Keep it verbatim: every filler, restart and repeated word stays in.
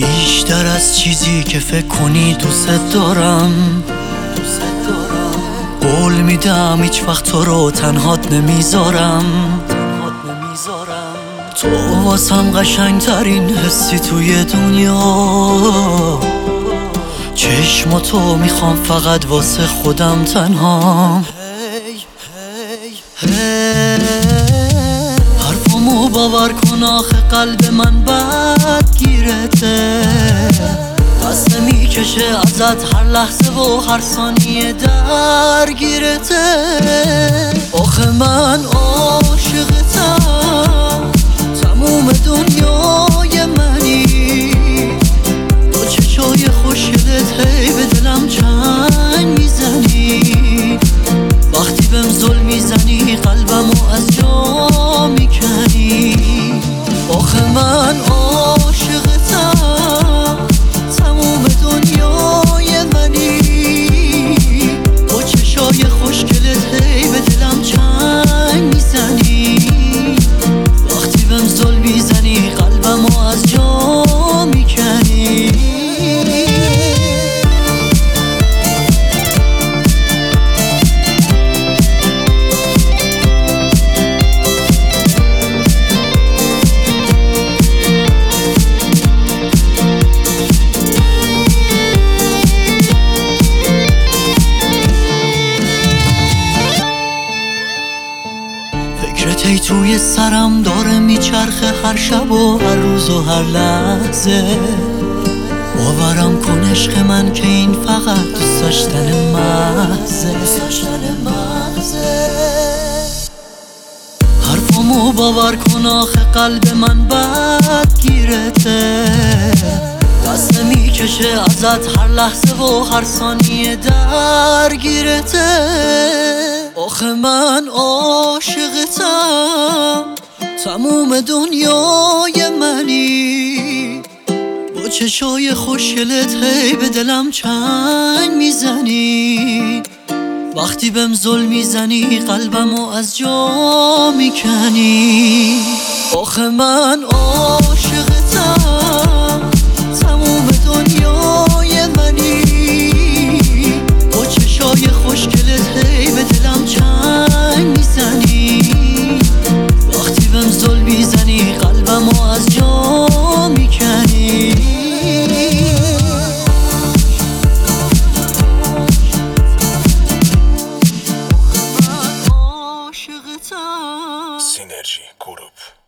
بیشتر از چیزی که فکر کنی دوست دارم. قول میدم هیچ وقت تو رو تنهات نمیذارم. تو واسم قشنگترین حسی توی دنیا. چشم تو میخوام فقط واسه خودم تنها. حرفمو باور کن آخه قلب من بد گیرته. دست میکشه ازت هر لحظه و هر ثانیه درگیرته. آخه من عاشقتم، تموم دنیای منی. با چشای خوشگلت هی به دلم چنگ میزنی. وقتی بهم ظلم میزنی قلبمو از جا میکنی. آخه من عاشقتم، تموم دنیای منی. با چشای خوشگلت هی به دلم چنگ میزنی. وقتی بهم ظلم میزنی قلبمو از جا میکنی. فکرت ای توی سرم داره میچرخه هر شب و هر روز و هر لحظه. باورم کن عشق من که این فقط دوست داشتن محضه. حرفمو باور کن آخه قلب من بد گیرته. دست میکشه ازت هر لحظه و هر ثانیه درگیرته. آخه من عاشقتم، تموم دنیای منی. با چشای خوشگلت هی به دلم چنگ میزنی. وقتی بهم ظلم میزنی قلبمو از جا میکنی. آخه من عاشقتم، تموم دنیای منی. با چشای خوشگلت هی به دلم چنگ میزنی. وقتی بهم ظلم میزنی قلبمو از جا میکنی. سینرژی گروپ.